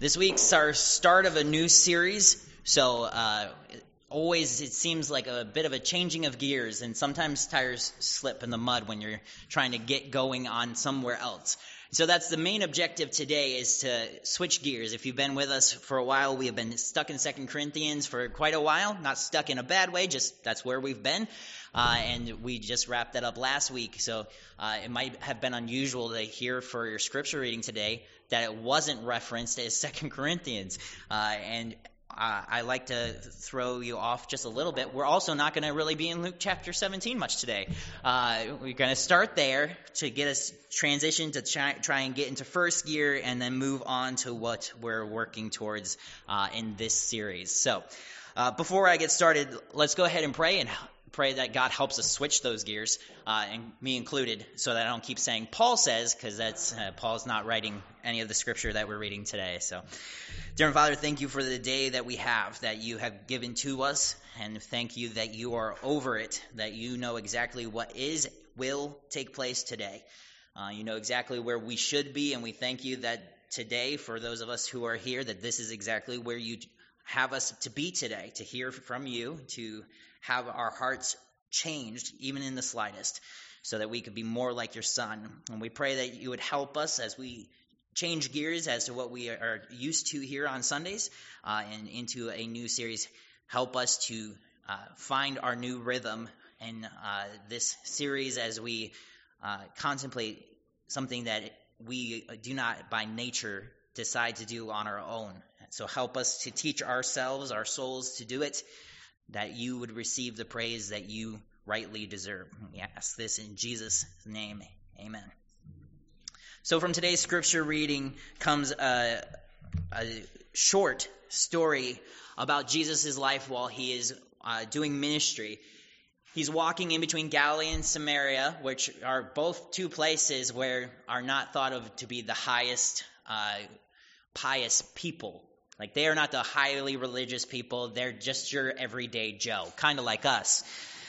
This week's our start of a new series, so always it seems like a bit of a changing of gears, and sometimes tires slip in the mud when you're trying to get going on somewhere else. So that's the main objective today, is to switch gears. If you've been with us for a while, we have been stuck in 2 Corinthians for quite a while. Not stuck in a bad way, just that's where we've been. And we just wrapped that up last week. So it might have been unusual to hear for your scripture reading today that it wasn't referenced as 2 Corinthians. I like to throw you off just a little bit. We're also not going to really be in Luke chapter 17 much today. We're going to start there to get us transitioned to try and get into first gear and then move on to what we're working towards in this series. So before I get started, let's go ahead and pray that God helps us switch those gears, and me included, so that I don't keep saying Paul says, because that's Paul's not writing any of the scripture that we're reading today. So, dear Father, thank you for the day that we have, that you have given to us, and thank you that you are over it, that you know exactly what will take place today. You know exactly where we should be, and we thank you that today, for those of us who are here, that this is exactly where you have us to be today, to hear from you, to have our hearts changed, even in the slightest, so that we could be more like your Son. And we pray that you would help us as we change gears as to what we are used to here on Sundays and into a new series. Help us to find our new rhythm in this series as we contemplate something that we do not by nature decide to do on our own. So help us to teach ourselves, our souls, to do it, that you would receive the praise that you rightly deserve. We ask this in Jesus' name. Amen. So from today's scripture reading comes a short story about Jesus' life while he is doing ministry. He's walking in between Galilee and Samaria, which are both two places where are not thought of to be the highest pious people. Like, they are not the highly religious people. They're just your everyday Joe, kind of like us.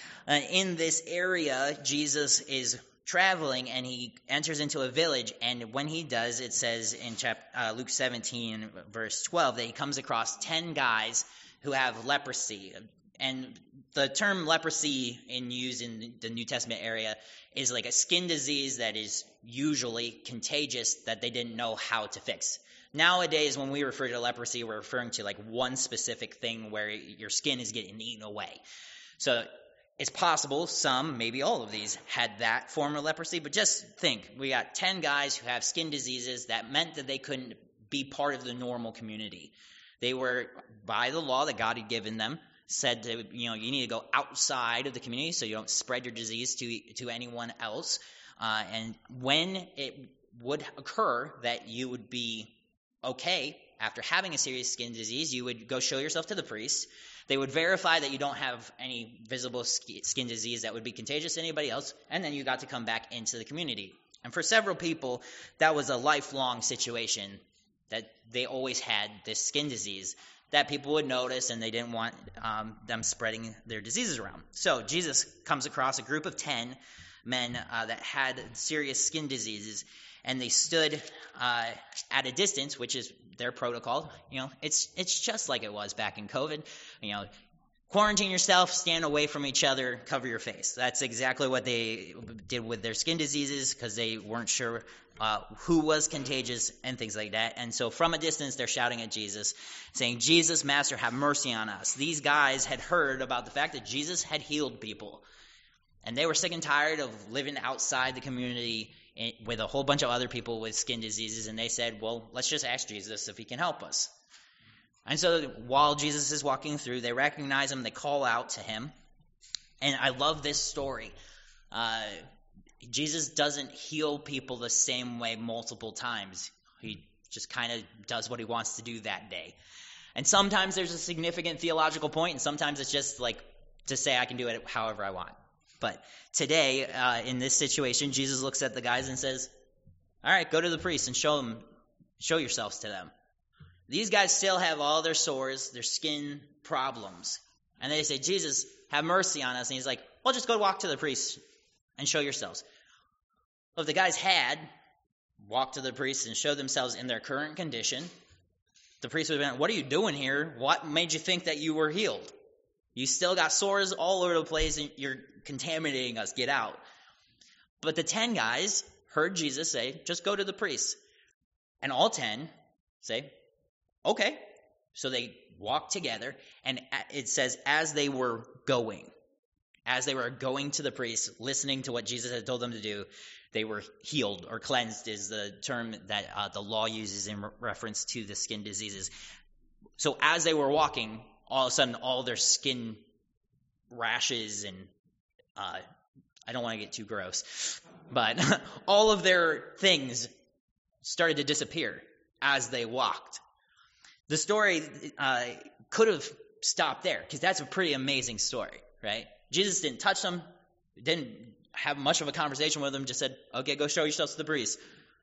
In this area, Jesus is traveling, and he enters into a village. And when he does, it says in Luke 17, verse 12, that he comes across 10 guys who have leprosy. And the term leprosy used in the New Testament area is like a skin disease that is usually contagious that they didn't know how to fix. Nowadays, when we refer to leprosy, we're referring to like one specific thing where your skin is getting eaten away. So it's possible some, maybe all of these, had that form of leprosy. But just think, we got 10 guys who have skin diseases that meant that they couldn't be part of the normal community. They were, by the law that God had given them, said that, you need to go outside of the community so you don't spread your disease to anyone else. And when it would occur that you would be okay, after having a serious skin disease, you would go show yourself to the priest. They would verify that you don't have any visible skin disease that would be contagious to anybody else, and then you got to come back into the community. And for several people, that was a lifelong situation, that they always had this skin disease that people would notice, and they didn't want them spreading their diseases around. So Jesus comes across a group of 10 men that had serious skin diseases, and they stood at a distance, which is their protocol. It's just like it was back in COVID. Quarantine yourself, stand away from each other, cover your face. That's exactly what they did with their skin diseases, because they weren't sure who was contagious and things like that. And so from a distance, they're shouting at Jesus, saying, "Jesus, Master, have mercy on us." These guys had heard about the fact that Jesus had healed people, and they were sick and tired of living outside the community with a whole bunch of other people with skin diseases, and they said, well, let's just ask Jesus if he can help us. And so while Jesus is walking through, they recognize him, they call out to him. And I love this story. Jesus doesn't heal people the same way multiple times. He just kind of does what he wants to do that day. And sometimes there's a significant theological point, and sometimes it's just like to say I can do it however I want. But today, in this situation, Jesus looks at the guys and says, all right, go to the priest and show yourselves to them. These guys still have all their sores, their skin problems. And they say, Jesus, have mercy on us. And he's like, well, just go walk to the priest and show yourselves. Well, if the guys had walked to the priest and showed themselves in their current condition, The priest would have been, what are you doing here? What made you think that you were healed? You still got sores all over the place and you're contaminating us. Get out. But the 10 guys heard Jesus say, just go to the priest. And all 10 say, okay. So they walked together, and it says as they were going to the priest, listening to what Jesus had told them to do, they were healed, or cleansed is the term that the law uses in reference to the skin diseases. So as they were walking, all of a sudden all their skin rashes and I don't want to get too gross, but all of their things started to disappear as they walked. The story could have stopped there, because that's a pretty amazing story, right? Jesus didn't touch them, didn't have much of a conversation with them, just said, okay, go show yourselves to the priest.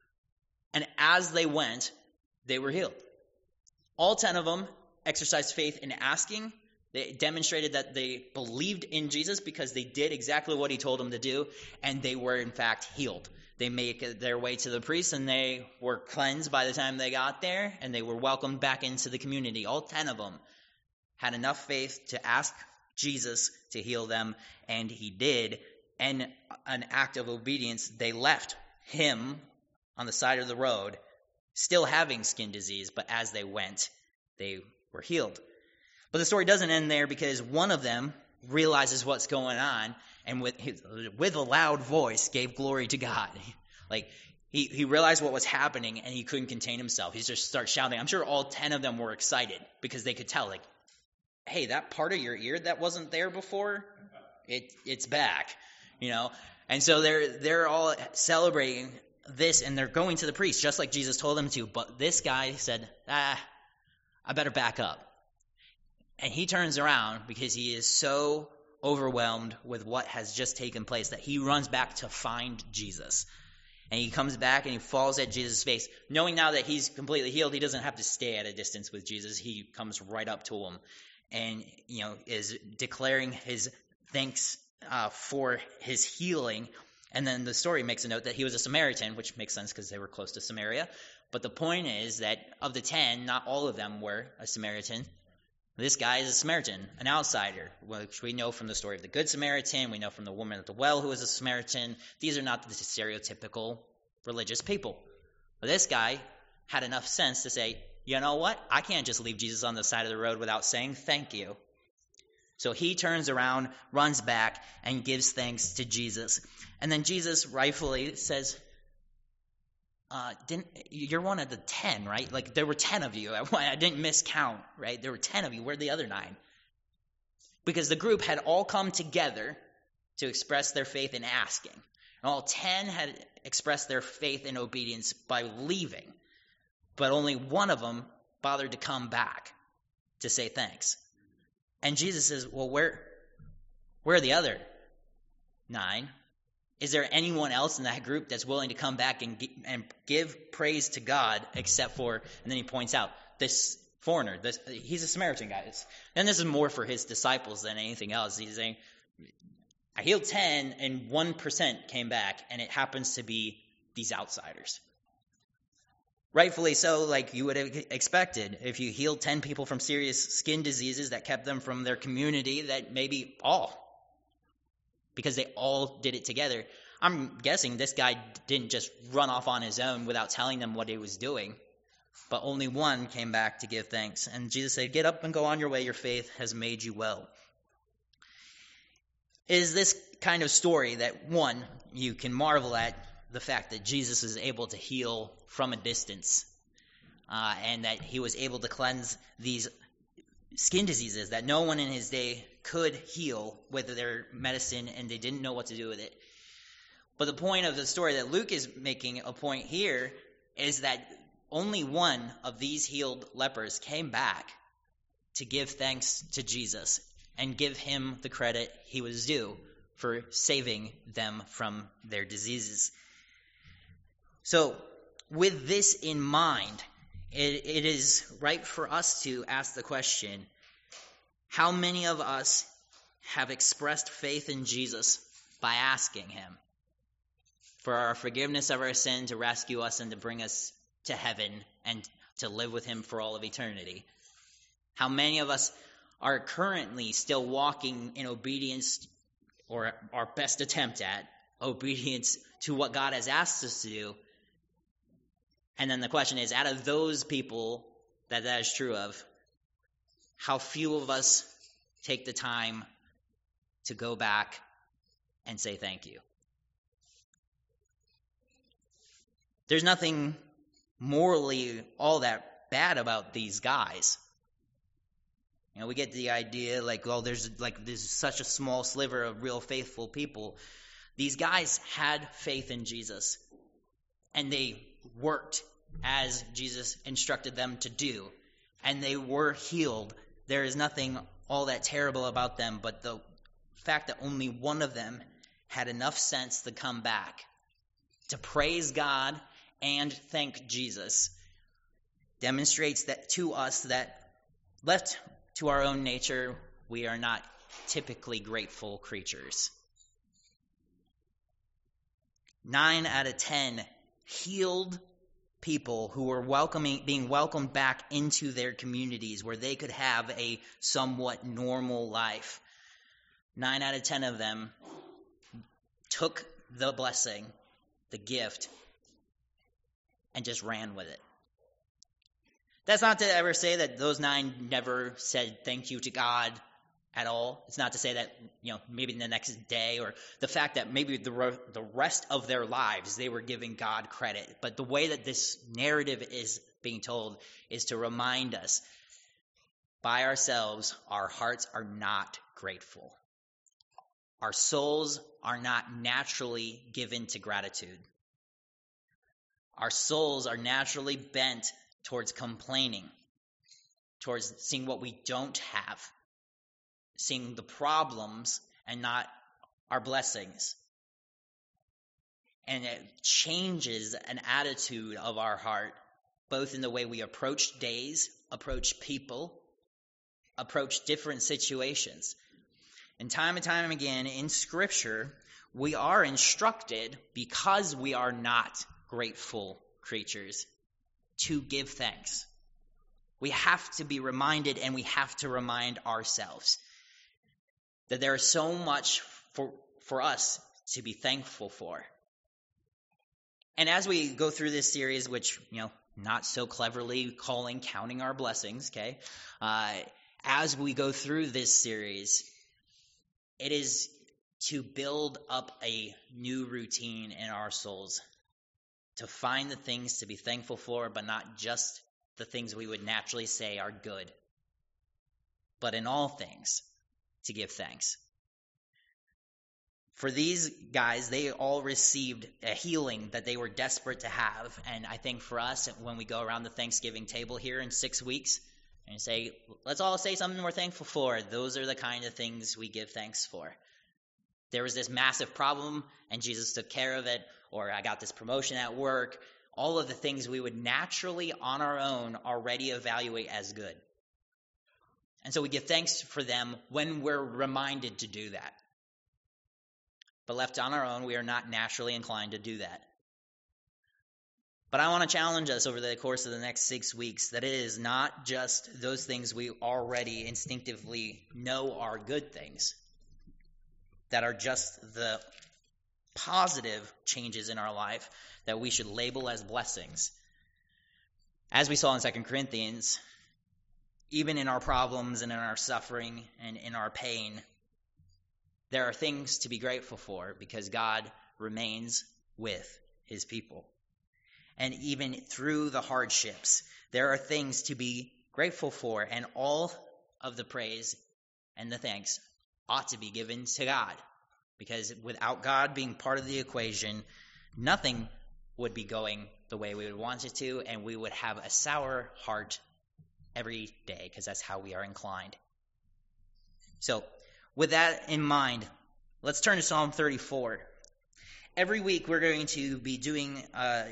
And as they went, they were healed. All 10 of them exercised faith in asking. They demonstrated that they believed in Jesus because they did exactly what he told them to do, and they were in fact healed. They make their way to the priest, and they were cleansed by the time they got there, and they were welcomed back into the community. All 10 of them had enough faith to ask Jesus to heal them, and he did. And an act of obedience, they left him on the side of the road, still having skin disease, but as they went, they were healed. But the story doesn't end there, because one of them realizes what's going on, and with a loud voice gave glory to God. Like, he realized what was happening, and he couldn't contain himself. He just started shouting. I'm sure all 10 of them were excited, because they could tell, like, hey, that part of your ear that wasn't there before, it's back, you know? And so they're all celebrating this, and they're going to the priest, just like Jesus told them to. But this guy said, I better back up. And he turns around because he is so overwhelmed with what has just taken place that he runs back to find Jesus. And he comes back and he falls at Jesus' face. Knowing now that he's completely healed, he doesn't have to stay at a distance with Jesus. He comes right up to him and, is declaring his thanks for his healing. And then the story makes a note that he was a Samaritan, which makes sense because they were close to Samaria. But the point is that of the 10, not all of them were a Samaritan. This guy is a Samaritan, an outsider, which we know from the story of the Good Samaritan. We know from the woman at the well who was a Samaritan. These are not the stereotypical religious people. But this guy had enough sense to say, you know what? I can't just leave Jesus on the side of the road without saying thank you. So he turns around, runs back, and gives thanks to Jesus. And then Jesus rightfully says, you're one of the 10, right? Like, there were 10 of you. I didn't miscount, right? There were 10 of you. Where are the other 9? Because the group had all come together to express their faith in asking. And all 10 had expressed their faith in obedience by leaving. But only one of them bothered to come back to say thanks. And Jesus says, well, where are the other 9? Is there anyone else in that group that's willing to come back and give praise to God except for, and then he points out, this foreigner, he's a Samaritan guy. And this is more for his disciples than anything else. He's saying, I healed 10 and 1% came back, and it happens to be these outsiders. Rightfully so, like you would have expected. If you healed 10 people from serious skin diseases that kept them from their community, that maybe all, because they all did it together. I'm guessing this guy didn't just run off on his own without telling them what he was doing, but only one came back to give thanks. And Jesus said, get up and go on your way. Your faith has made you well. It is this kind of story that, one, you can marvel at the fact that Jesus is able to heal from a distance, and that he was able to cleanse these skin diseases that no one in his day could heal with their medicine, and they didn't know what to do with it. But the point of the story that Luke is making a point here is that only one of these healed lepers came back to give thanks to Jesus and give him the credit he was due for saving them from their diseases. So, with this in mind, it is right for us to ask the question, how many of us have expressed faith in Jesus by asking him for our forgiveness of our sin, to rescue us and to bring us to heaven, and to live with him for all of eternity? How many of us are currently still walking in obedience, or our best attempt at obedience to what God has asked us to do? And then the question is, out of those people that is true of, how few of us take the time to go back and say thank you? There's nothing morally all that bad about these guys. You know, we get the idea like, well, there's such a small sliver of real faithful people. These guys had faith in Jesus, and they worked as Jesus instructed them to do, and they were healed. There is nothing all that terrible about them, but the fact that only one of them had enough sense to come back, to praise God and thank Jesus, demonstrates that to us that left to our own nature, we are not typically grateful creatures. 9 out of 10 healed people who were being welcomed back into their communities where they could have a somewhat normal life. 9 out of 10 of them took the blessing, the gift, and just ran with it. That's not to ever say that those 9 never said thank you to God at all. It's not to say that, maybe the next day, or the fact that maybe the rest of their lives they were giving God credit. But the way that this narrative is being told is to remind us, by ourselves, our hearts are not grateful. Our souls are not naturally given to gratitude. Our souls are naturally bent towards complaining, towards seeing what we don't have, seeing the problems and not our blessings. And it changes an attitude of our heart, both in the way we approach days, approach people, approach different situations. And time again in Scripture, we are instructed, because we are not grateful creatures, to give thanks. We have to be reminded, and we have to remind ourselves that there is so much for us to be thankful for. And as we go through this series, which, not so cleverly counting our blessings, okay? As we go through this series, it is to build up a new routine in our souls, to find the things to be thankful for, but not just the things we would naturally say are good, but in all things to give thanks. For these guys, they all received a healing that they were desperate to have. And I think for us, when we go around the Thanksgiving table here in 6 weeks and say, let's all say something we're thankful for, those are the kind of things we give thanks for. There was this massive problem, and Jesus took care of it, or I got this promotion at work. All of the things we would naturally on our own already evaluate as good. And so we give thanks for them when we're reminded to do that. But left on our own, we are not naturally inclined to do that. But I want to challenge us over the course of the next 6 weeks that it is not just those things we already instinctively know are good things, that are just the positive changes in our life that we should label as blessings. As we saw in 2 Corinthians, even in our problems and in our suffering and in our pain, there are things to be grateful for because God remains with his people. And even through the hardships, there are things to be grateful for, and all of the praise and the thanks ought to be given to God. Because without God being part of the equation, nothing would be going the way we would want it to, and we would have a sour heart every day, because that's how we are inclined. So, with that in mind, let's turn to Psalm 34. Every week we're going to be doing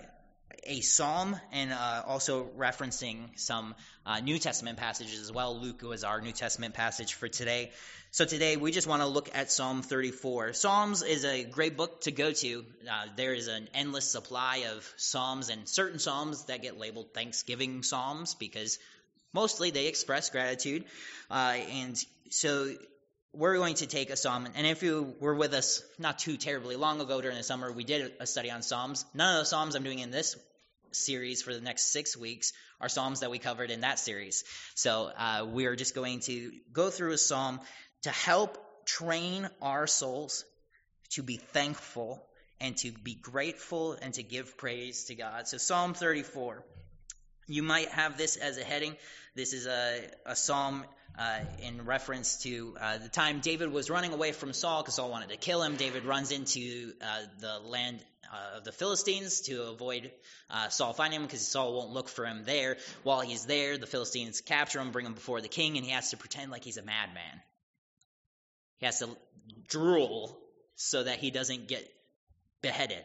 a psalm and also referencing some New Testament passages as well. Luke was our New Testament passage for today. So today we just want to look at Psalm 34. Psalms is a great book to go to. There is an endless supply of psalms, and certain psalms that get labeled Thanksgiving psalms because mostly they express gratitude. And so we're going to take a psalm, and if you were with us not too terribly long ago during the summer, we did a study on psalms. None of the psalms I'm doing in this series for the next 6 weeks are psalms that we covered in that series. So we are just going to go through a psalm to help train our souls to be thankful and to be grateful and to give praise to God. So Psalm 34. You might have this as a heading. This is a psalm in reference to the time David was running away from Saul because Saul wanted to kill him. David runs into the land of the Philistines to avoid Saul finding him because Saul won't look for him there. While he's there, the Philistines capture him, bring him before the king, and he has to pretend like he's a madman. He has to drool so that he doesn't get beheaded.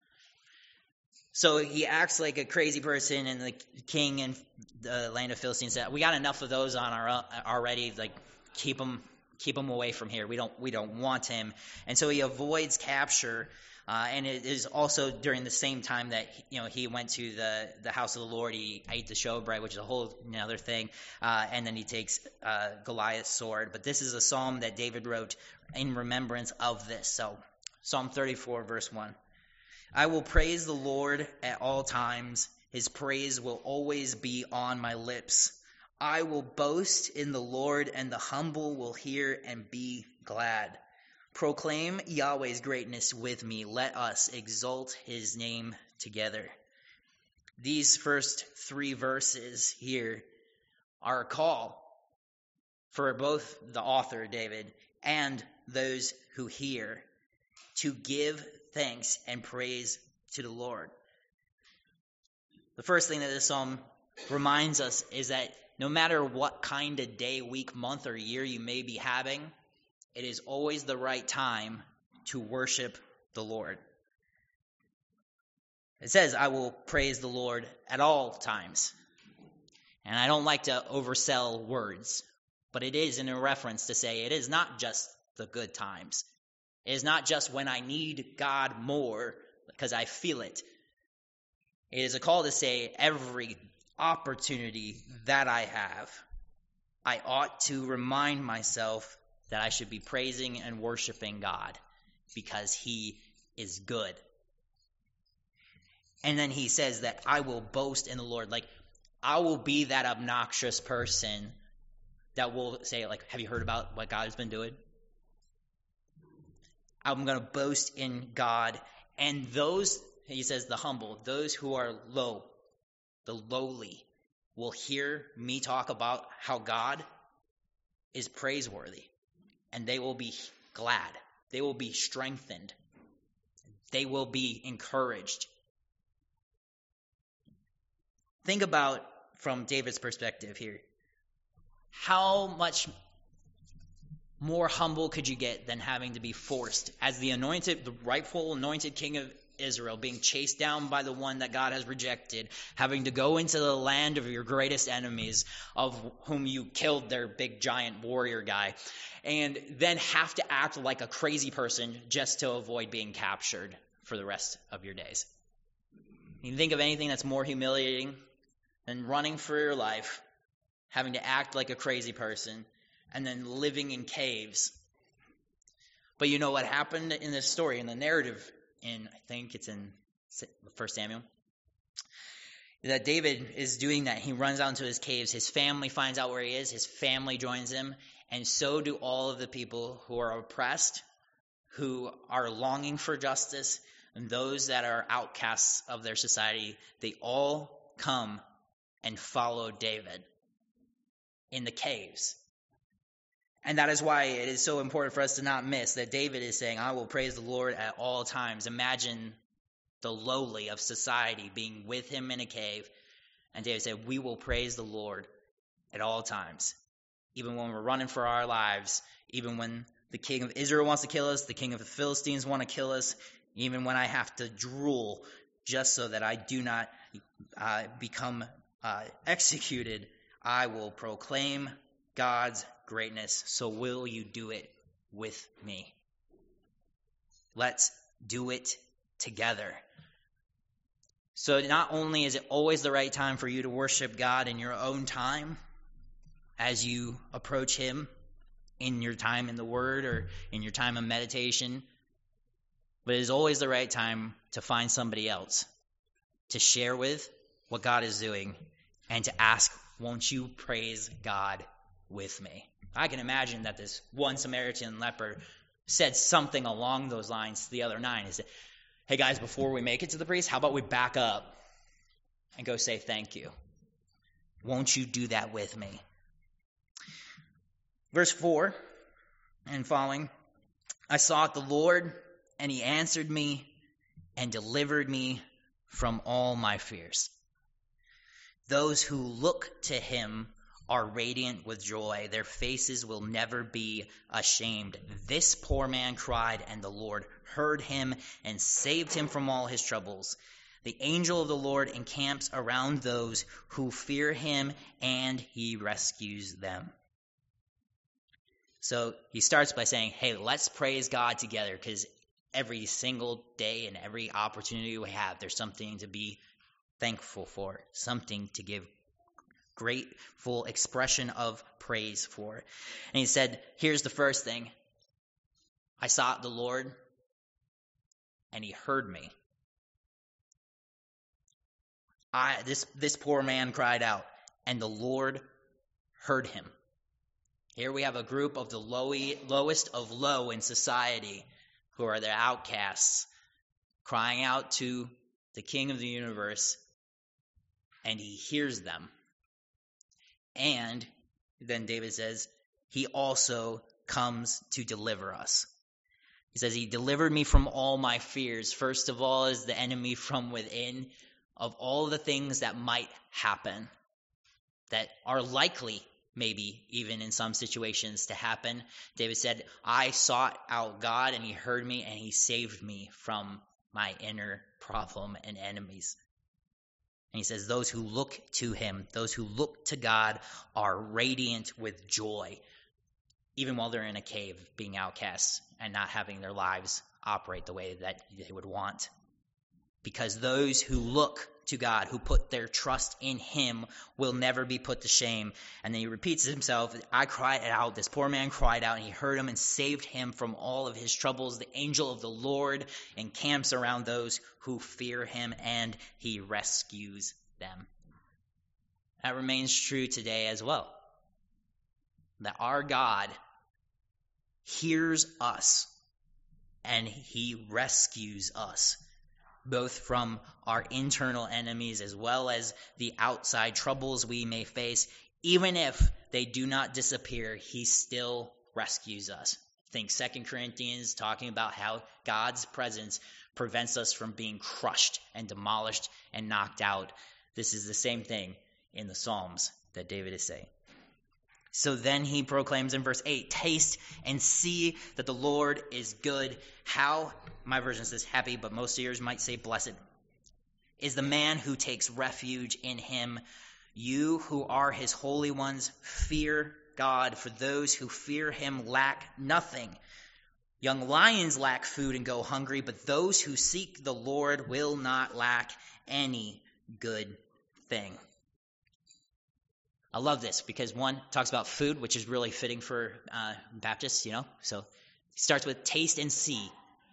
So he acts like a crazy person, and the king and the land of Philistines said, "We got enough of those on our already. Like, keep him away from here. We don't want him." And so he avoids capture. And it is also during the same time that he went to the house of the Lord. He ate the showbread, which is a whole another thing. And then he takes Goliath's sword. But this is a psalm that David wrote in remembrance of this. So Psalm 34, verse 1. I will praise the Lord at all times. His praise will always be on my lips. I will boast in the Lord, and the humble will hear and be glad. Proclaim Yahweh's greatness with me. Let us exalt his name together. These first 3 verses here are a call for both the author, David, and those who hear to give thanks and praise to the Lord. The first thing that this psalm reminds us is that no matter what kind of day, week, month, or year you may be having, it is always the right time to worship the Lord. It says, I will praise the Lord at all times. And I don't like to oversell words, but it is in a reference to say it is not just the good times. It is not just when I need God more because I feel it. It is a call to say every opportunity that I have, I ought to remind myself that I should be praising and worshiping God because he is good. And then he says that I will boast in the Lord. Like, I will be that obnoxious person that will say, like, have you heard about what God has been doing? I'm going to boast in God. And those, he says, the humble, those who are low, the lowly, will hear me talk about how God is praiseworthy. And they will be glad. They will be strengthened. They will be encouraged. Think about, from David's perspective here, how much more humble could you get than having to be forced as the rightful anointed king of Israel, being chased down by the one that God has rejected, having to go into the land of your greatest enemies, of whom you killed their big giant warrior guy, and then have to act like a crazy person just to avoid being captured for the rest of your days. You can think of anything that's more humiliating than running for your life, having to act like a crazy person, and then living in caves. But you know what happened in this story, in the narrative, I think it's in 1 Samuel, that David is doing that. He runs out into his caves. His family finds out where he is. His family joins him. And so do all of the people who are oppressed, who are longing for justice, and those that are outcasts of their society. They all come and follow David in the caves. And that is why it is so important for us to not miss that David is saying, I will praise the Lord at all times. Imagine the lowly of society being with him in a cave. And David said, we will praise the Lord at all times. Even when we're running for our lives, even when the king of Israel wants to kill us, the king of the Philistines want to kill us, even when I have to drool just so that I do not become executed. I will proclaim God's greatness. So will you do it with me? Let's do it together. So not only is it always the right time for you to worship God in your own time as you approach him in your time in the Word or in your time of meditation, but it is always the right time to find somebody else to share with what God is doing and to ask, won't you praise God with me? I can imagine that this one Samaritan leper said something along those lines to the other 9. He said, hey guys, before we make it to the priest, how about we back up and go say thank you? Won't you do that with me? Verse 4 and following, I sought the Lord, and he answered me and delivered me from all my fears. Those who look to him are radiant with joy. Their faces will never be ashamed. This poor man cried, and the Lord heard him and saved him from all his troubles. The angel of the Lord encamps around those who fear him, and he rescues them. So he starts by saying, hey, let's praise God together, because every single day and every opportunity we have, there's something to be thankful for, something to give grateful expression of praise for. And he said, here's the first thing. I sought the Lord, and he heard me. This poor man cried out, and the Lord heard him. Here we have a group of the lowest of low in society, who are the outcasts, crying out to the King of the universe, and he hears them. And then David says, he also comes to deliver us. He says, he delivered me from all my fears. First of all is the enemy from within, of all the things that might happen, that are likely, maybe even in some situations, to happen. David said, I sought out God, and he heard me, and he saved me from my inner problem and enemies. And he says, those who look to him, those who look to God, are radiant with joy, even while they're in a cave, being outcasts and not having their lives operate the way that they would want. Because those who look to God, who put their trust in him, will never be put to shame. And then he repeats himself, I cried out, this poor man cried out, and he heard him and saved him from all of his troubles. The angel of the Lord encamps around those who fear him, and he rescues them. That remains true today as well. That our God hears us, and he rescues us, both from our internal enemies as well as the outside troubles we may face. Even if they do not disappear, he still rescues us. Think 2 Corinthians, talking about how God's presence prevents us from being crushed and demolished and knocked out. This is the same thing in the Psalms that David is saying. So then he proclaims in verse 8, taste and see that the Lord is good. How, my version says happy, but most of yours might say blessed, is the man who takes refuge in him. You who are his holy ones, fear God, for those who fear him lack nothing. Young lions lack food and go hungry, but those who seek the Lord will not lack any good thing. I love this because one talks about food, which is really fitting for Baptists, So it starts with taste and see.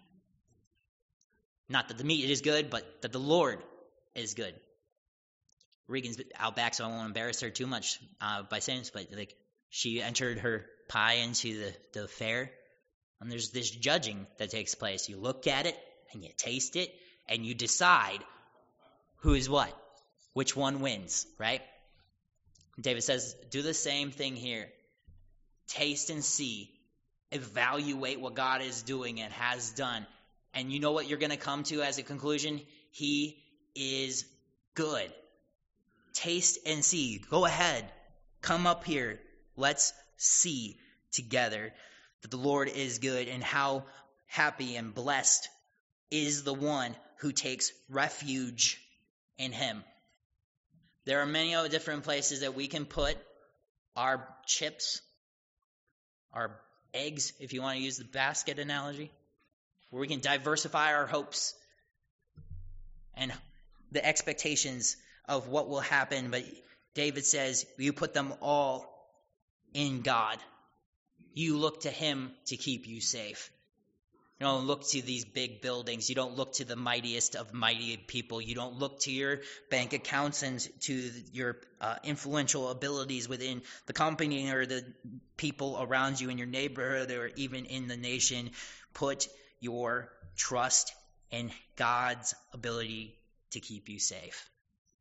Not that the meat is good, but that the Lord is good. Regan's out back, so I won't embarrass her too much by saying this, but she entered her pie into the fair, and there's this judging that takes place. You look at it, and you taste it, and you decide who is what, which one wins, right? David says, do the same thing here. Taste and see. Evaluate what God is doing and has done. And you know what you're going to come to as a conclusion? He is good. Taste and see. Go ahead. Come up here. Let's see together that the Lord is good, and how happy and blessed is the one who takes refuge in him. There are many other different places that we can put our chips, our eggs, if you want to use the basket analogy, where we can diversify our hopes and the expectations of what will happen. But David says, you put them all in God. You look to him to keep you safe. You don't look to these big buildings. You don't look to the mightiest of mighty people. You don't look to your bank accounts and to your influential abilities within the company or the people around you in your neighborhood or even in the nation. Put your trust in God's ability to keep you safe.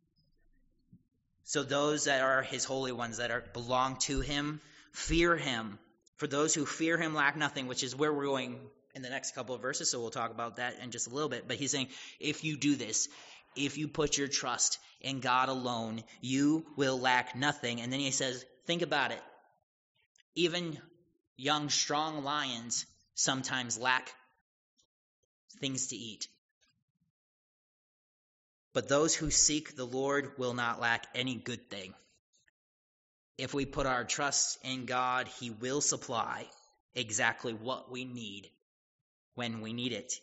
So those that are his holy ones that belong to him, fear him. For those who fear him lack nothing, which is where we're going in the next couple of verses, so we'll talk about that in just a little bit. But he's saying, if you do this, if you put your trust in God alone, you will lack nothing. And then he says, think about it. Even young, strong lions sometimes lack things to eat. But those who seek the Lord will not lack any good thing. If we put our trust in God, he will supply exactly what we need when we need it.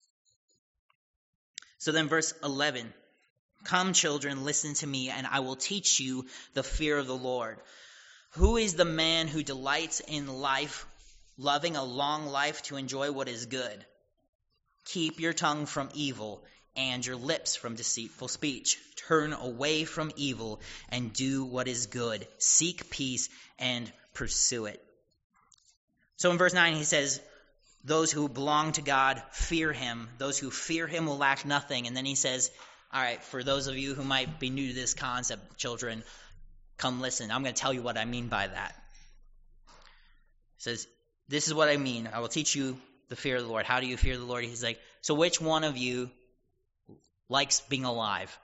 So then verse 11, come children, listen to me, and I will teach you the fear of the Lord. Who is the man who delights in life, loving a long life to enjoy what is good? Keep your tongue from evil and your lips from deceitful speech. Turn away from evil and do what is good. Seek peace and pursue it. So in verse 9 he says, those who belong to God fear him. Those who fear him will lack nothing. And then he says, all right, for those of you who might be new to this concept, children, come listen. I'm going to tell you what I mean by that. He says, this is what I mean. I will teach you the fear of the Lord. How do you fear the Lord? He's like, so which one of you likes being alive?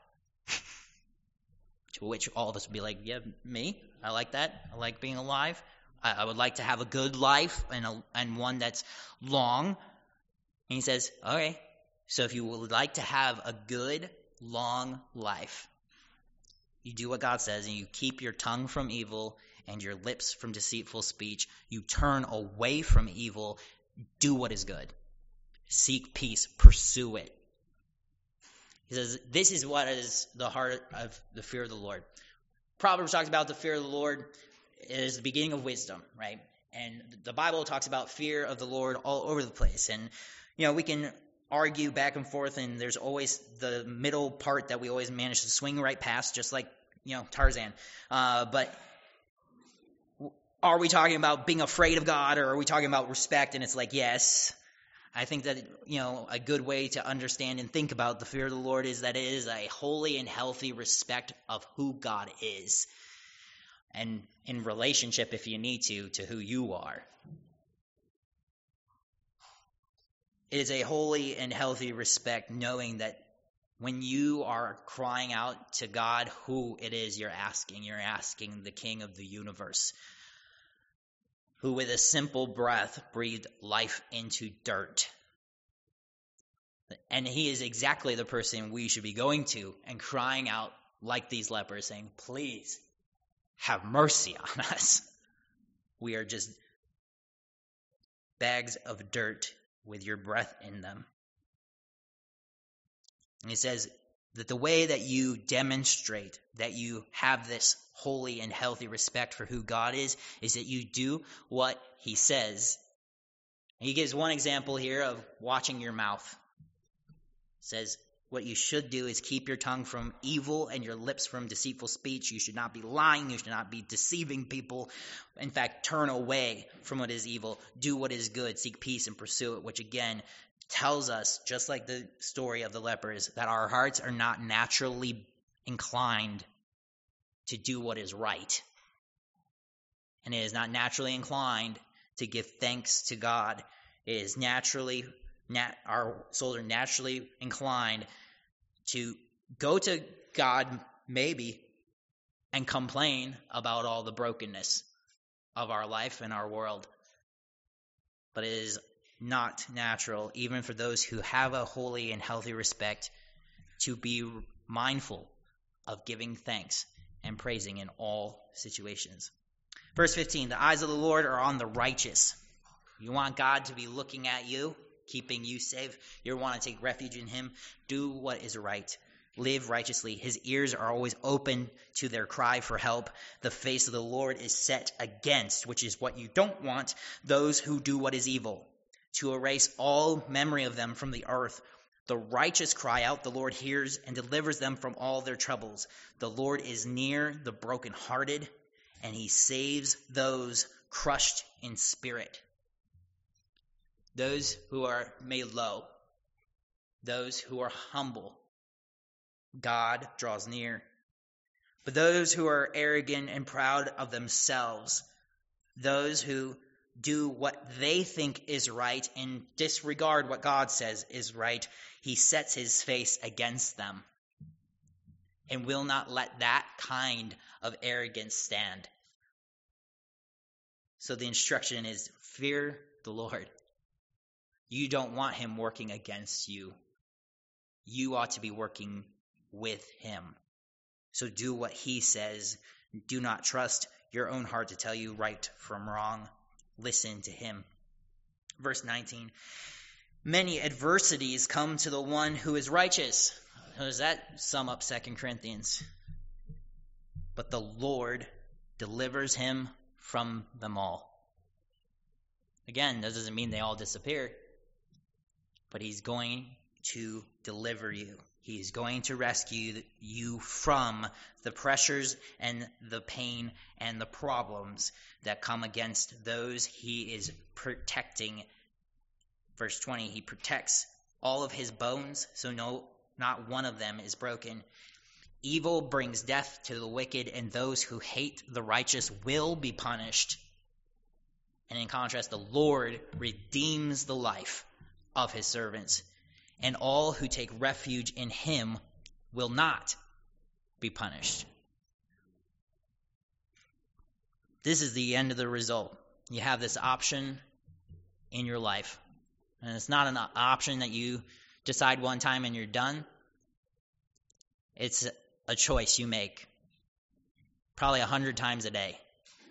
To which all of us would be like, yeah, me. I like that. I like being alive. I would like to have a good life and one that's long. And he says, okay, so if you would like to have a good, long life, you do what God says and you keep your tongue from evil and your lips from deceitful speech. You turn away from evil. Do what is good. Seek peace. Pursue it. He says, this is what is the heart of the fear of the Lord. Proverbs talks about the fear of the Lord is the beginning of wisdom, right? And the Bible talks about fear of the Lord all over the place. And, we can argue back and forth, and there's always the middle part that we always manage to swing right past, just like, Tarzan. But are we talking about being afraid of God, or are we talking about respect? And it's like, yes. I think that, a good way to understand and think about the fear of the Lord is that it is a holy and healthy respect of who God is. And in relationship, if you need to who you are. It is a holy and healthy respect knowing that when you are crying out to God who it is you're asking the King of the universe, who with a simple breath breathed life into dirt. And he is exactly the person we should be going to and crying out like these lepers, saying, please have mercy on us. We are just bags of dirt with your breath in them. And he says that the way that you demonstrate that you have this holy and healthy respect for who God is that you do what he says. And he gives one example here of watching your mouth. He says, what you should do is keep your tongue from evil and your lips from deceitful speech. You should not be lying. You should not be deceiving people. In fact, turn away from what is evil. Do what is good. Seek peace and pursue it, which again tells us, just like the story of the lepers, that our hearts are not naturally inclined to do what is right. And it is not naturally inclined to give thanks to God. It is our souls are naturally inclined to go to God, maybe, and complain about all the brokenness of our life and our world. But it is not natural, even for those who have a holy and healthy respect, to be mindful of giving thanks and praising in all situations. Verse 15, the eyes of the Lord are on the righteous. You want God to be looking at you, keeping you safe. You want to take refuge in him. Do what is right. Live righteously. His ears are always open to their cry for help. The face of the Lord is set against, which is what you don't want, those who do what is evil, to erase all memory of them from the earth. The righteous cry out, the Lord hears and delivers them from all their troubles. The Lord is near the brokenhearted, and he saves those crushed in spirit. Those who are made low, those who are humble, God draws near. But those who are arrogant and proud of themselves, those who do what they think is right and disregard what God says is right, he sets his face against them and will not let that kind of arrogance stand. So the instruction is, fear the Lord. You don't want him working against you. You ought to be working with him. So do what he says. Do not trust your own heart to tell you right from wrong. Listen to him. Verse 19. Many adversities come to the one who is righteous. How does that sum up 2 Corinthians? But the Lord delivers him from them all. Again, that doesn't mean they all disappear. But he's going to deliver you. He's going to rescue you from the pressures and the pain and the problems that come against those he is protecting. Verse 20, he protects all of his bones, so not one of them is broken. Evil brings death to the wicked, and those who hate the righteous will be punished. And in contrast, the Lord redeems the life of his servants, and all who take refuge in him will not be punished. This is the end of the result. You have this option in your life. And it's not an option that you decide one time and you're done. It's a choice you make probably 100 times a day.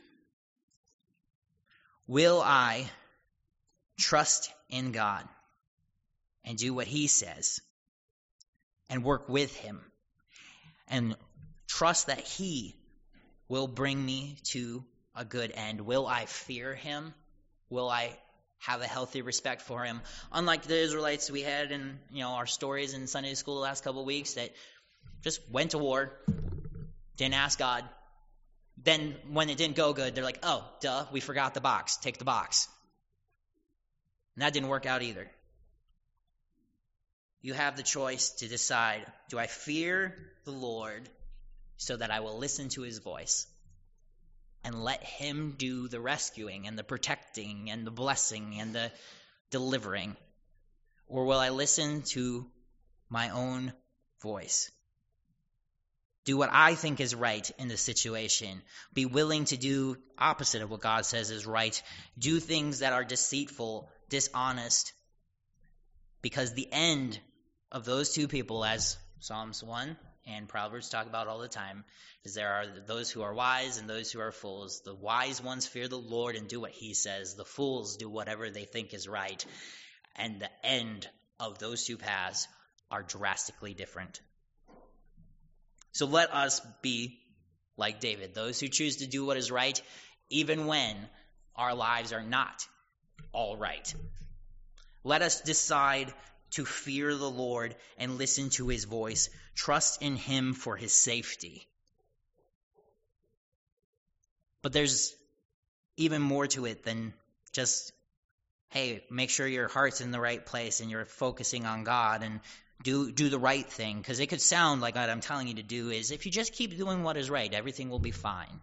Will I trust in God and do what he says and work with him and trust that he will bring me to a good end? Will I fear him? Will I have a healthy respect for him? Unlike the Israelites we had in our stories in Sunday school the last couple of weeks that just went to war, didn't ask God. Then when it didn't go good, they're like, oh, duh, we forgot the box. Take the box. And that didn't work out either. You have the choice to decide, do I fear the Lord so that I will listen to his voice and let him do the rescuing and the protecting and the blessing and the delivering? Or will I listen to my own voice? Do what I think is right in the situation. Be willing to do opposite of what God says is right. Do things that are deceitful, dishonest. Because the end of those two people, as Psalms 1 and Proverbs talk about all the time, is there are those who are wise and those who are fools. The wise ones fear the Lord and do what he says. The fools do whatever they think is right. And the end of those two paths are drastically different. So let us be like David, those who choose to do what is right, even when our lives are not all right. Let us decide to fear the Lord and listen to his voice. Trust in him for his safety. But there's even more to it than just, hey, make sure your heart's in the right place and you're focusing on God and do the right thing. Because it could sound like what I'm telling you to do is, if you just keep doing what is right, everything will be fine.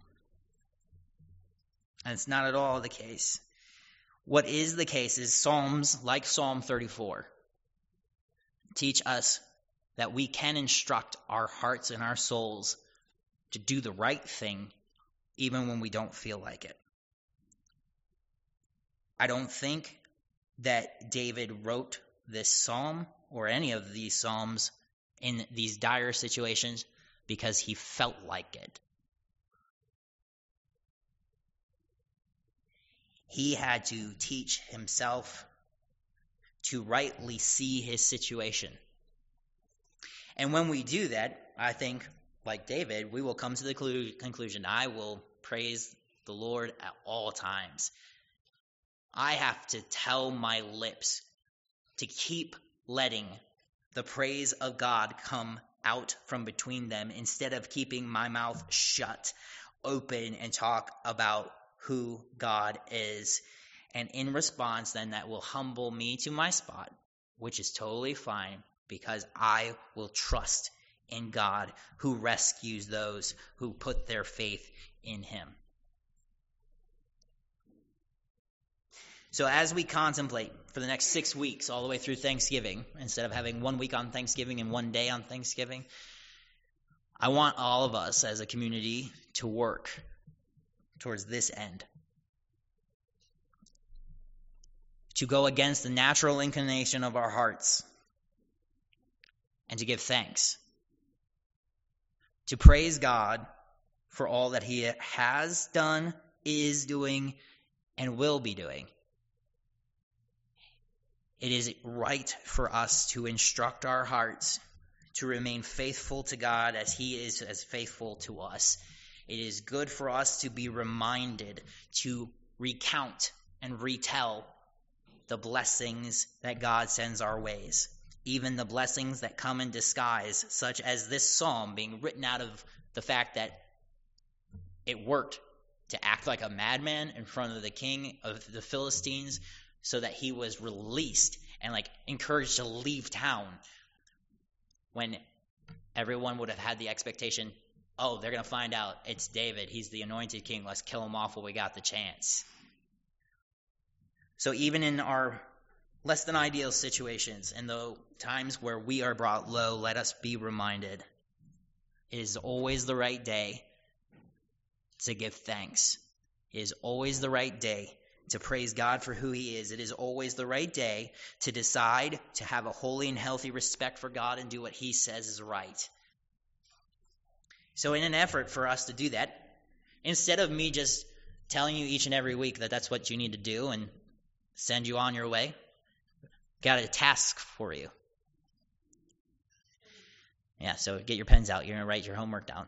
And it's not at all the case. What is the case is Psalms, like Psalm 34, teach us that we can instruct our hearts and our souls to do the right thing even when we don't feel like it. I don't think that David wrote this psalm or any of these psalms in these dire situations because he felt like it. He had to teach himself to rightly see his situation. And when we do that, I think, like David, we will come to the conclusion, I will praise the Lord at all times. I have to tell my lips to keep letting the praise of God come out from between them instead of keeping my mouth shut, open, and talk about who God is. And in response, then that will humble me to my spot, which is totally fine because I will trust in God who rescues those who put their faith in him. So as we contemplate for the next 6 weeks, all the way through Thanksgiving, instead of having 1 week on Thanksgiving and 1 day on Thanksgiving, I want all of us as a community to work towards this end. To go against the natural inclination of our hearts and to give thanks. To praise God for all that he has done, is doing, and will be doing. It is right for us to instruct our hearts to remain faithful to God as he is as faithful to us. It is good for us to be reminded to recount and retell the blessings that God sends our ways, even the blessings that come in disguise, such as this psalm being written out of the fact that it worked to act like a madman in front of the king of the Philistines so that he was released and encouraged to leave town when everyone would have had the expectation, oh, they're going to find out it's David. He's the anointed king. Let's kill him off while we got the chance. So even in our less than ideal situations and the times where we are brought low, let us be reminded it is always the right day to give thanks. It is always the right day to praise God for who he is. It is always the right day to decide to have a holy and healthy respect for God and do what he says is right. So in an effort for us to do that, instead of me just telling you each and every week that that's what you need to do and send you on your way, got a task for you. Yeah, so get your pens out. You're going to write your homework down.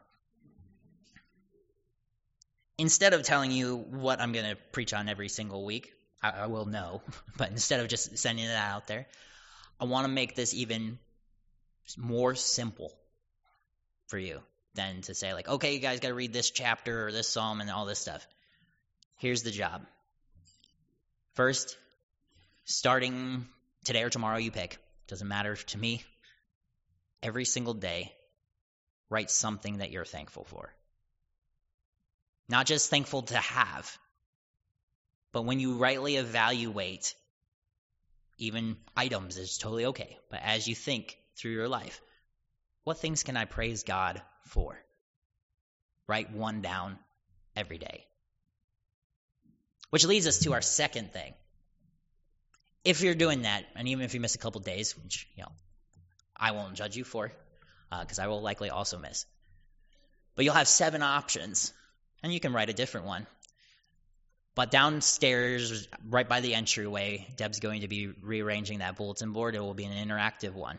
Instead of telling you what I'm going to preach on every single week, I will know, but instead of just sending that out there, I want to make this even more simple for you than to say okay, you guys got to read this chapter or this psalm and all this stuff. Here's the job. First, starting today or tomorrow, you pick. Doesn't matter to me. Every single day, write something that you're thankful for. Not just thankful to have, but when you rightly evaluate, even items is totally okay. But as you think through your life, what things can I praise God for? Write one down every day. Which leads us to our second thing. If you're doing that, and even if you miss a couple days, which I won't judge you for, because I will likely also miss. But you'll have 7 options. And you can write a different one. But downstairs, right by the entryway, Deb's going to be rearranging that bulletin board. It will be an interactive one.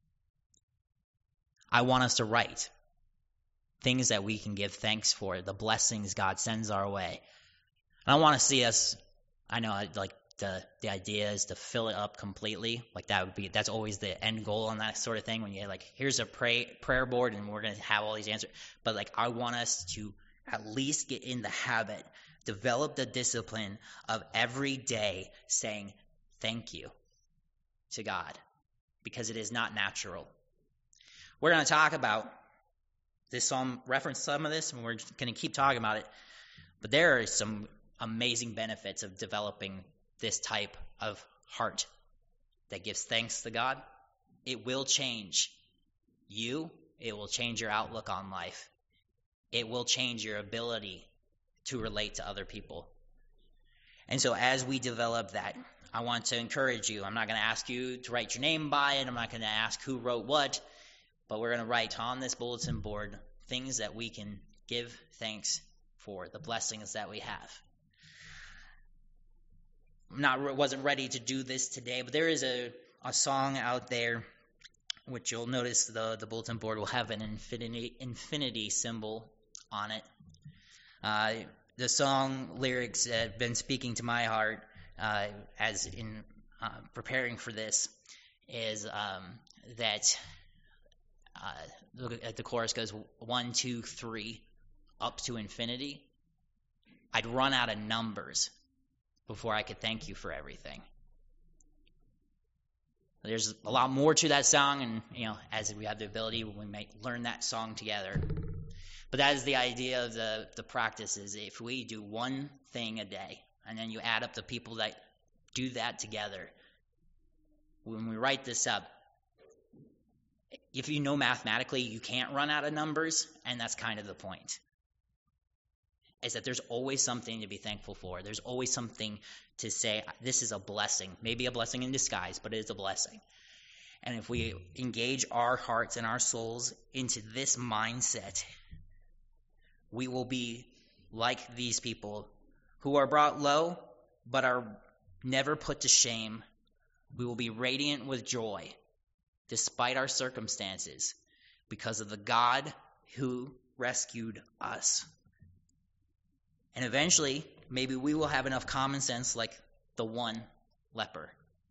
I want us to write things that we can give thanks for, the blessings God sends our way. And I want to see us, I know the idea is to fill it up completely. That's always the end goal on that sort of thing. When you here's a prayer board and we're going to have all these answers. But I want us to at least get in the habit, develop the discipline of every day saying thank you to God, because it is not natural. We're going to talk about this psalm, reference some of this, and we're going to keep talking about it. But there are some amazing benefits of developing this type of heart that gives thanks to God. It will change you. It will change your outlook on life. It will change your ability to relate to other people. And so as we develop that, I want to encourage you. I'm not going to ask you to write your name by it. I'm not going to ask who wrote what. But we're going to write on this bulletin board things that we can give thanks for, the blessings that we have. Wasn't ready to do this today, but there is a song out there, which you'll notice the bulletin board will have an infinity symbol on it. The song lyrics have been speaking to my heart as in preparing for this is that look at the chorus goes 1, 2, 3 up to infinity. I'd run out of numbers before I could thank you for everything. There's a lot more to that song, and as we have the ability, we might learn that song together. But that is the idea of the practice, is if we do one thing a day, and then you add up the people that do that together, when we write this up, if you know mathematically, you can't run out of numbers, and that's kind of the point. Is that there's always something to be thankful for. There's always something to say, this is a blessing. Maybe a blessing in disguise, but it is a blessing. And if we engage our hearts and our souls into this mindset, we will be like these people who are brought low, but are never put to shame. We will be radiant with joy, despite our circumstances, because of the God who rescued us. And eventually, maybe we will have enough common sense like the one leper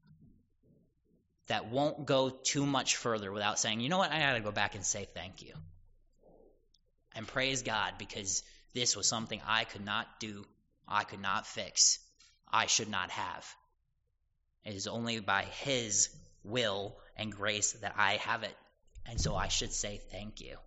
that won't go too much further without saying, you know what, I got to go back and say thank you. And praise God, because this was something I could not do, I could not fix, I should not have. It is only by His will and grace that I have it. And so I should say thank you.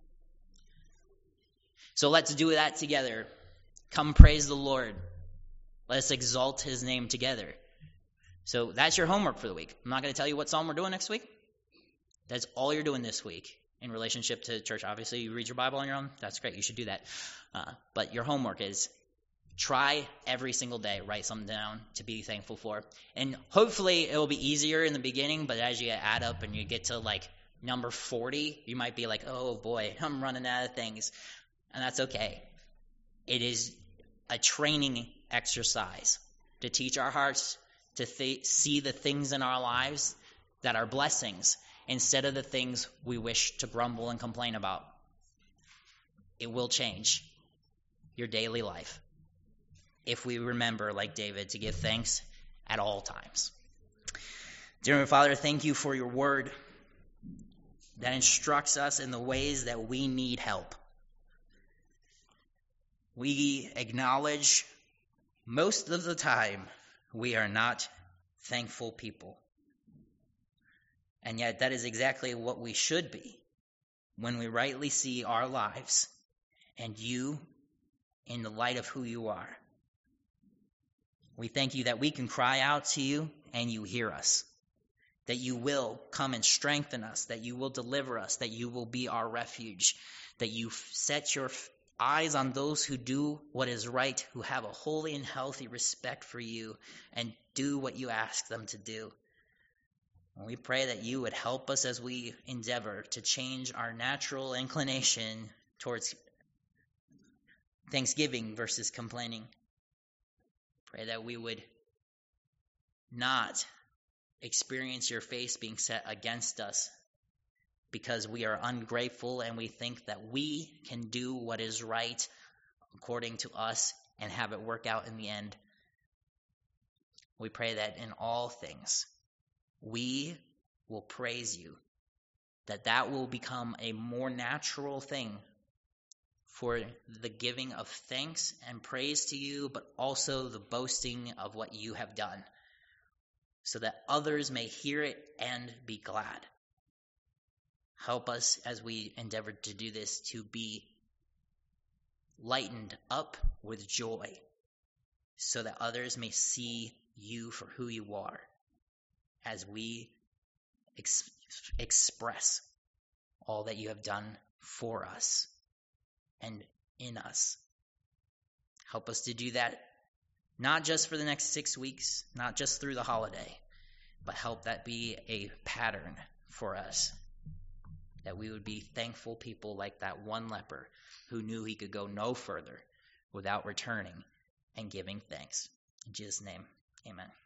So let's do that together. Come praise the Lord. Let us exalt His name together. So that's your homework for the week. I'm not going to tell you what psalm we're doing next week. That's all you're doing this week in relationship to church. Obviously, you read your Bible on your own. That's great. You should do that. But your homework is try every single day, write something down to be thankful for. And hopefully it will be easier in the beginning, but as you add up and you get to like number 40, you might be like, oh boy, I'm running out of things. And that's okay. It is a training exercise to teach our hearts to see the things in our lives that are blessings instead of the things we wish to grumble and complain about. It will change your daily life if we remember, like David, to give thanks at all times. Dear Heavenly Father, thank you for your word that instructs us in the ways that we need help. We acknowledge most of the time we are not thankful people. And yet that is exactly what we should be when we rightly see our lives and you in the light of who you are. We thank you that we can cry out to you and you hear us, that you will come and strengthen us, that you will deliver us, that you will be our refuge, that you set your eyes on those who do what is right, who have a holy and healthy respect for you and do what you ask them to do. And we pray that you would help us as we endeavor to change our natural inclination towards thanksgiving versus complaining. Pray that we would not experience your face being set against us because we are ungrateful and we think that we can do what is right according to us and have it work out in the end. We pray that in all things we will praise you, that will become a more natural thing for the giving of thanks and praise to you, but also the boasting of what you have done, so that others may hear it and be glad. Help us as we endeavor to do this to be lightened up with joy, so that others may see you for who you are as we express all that you have done for us and in us. Help us to do that not just for the next 6 weeks, not just through the holiday, but help that be a pattern for us, that we would be thankful people like that one leper who knew he could go no further without returning and giving thanks. In Jesus' name, amen.